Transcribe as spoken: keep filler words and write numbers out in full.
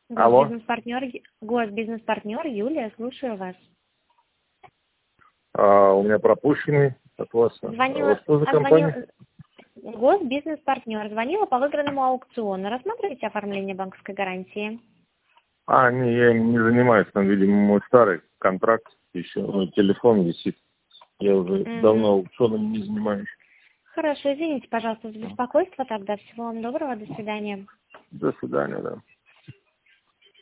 Алло. Госбизнес-партнер, госбизнес-партнер Юлия, слушаю вас. А, у меня пропущенный от вас. Звонила, А что за а звонила, компания? госбизнес-партнер, звонила по выигранному аукциону. Рассматриваете оформление банковской гарантии? А, не, я им не занимаюсь. Там, видимо, мой старый контракт еще. Мой телефон висит. Я уже Угу. давно аукционами не занимаюсь. Хорошо, извините, пожалуйста, за беспокойство тогда. Всего вам доброго, до свидания. До свидания, да.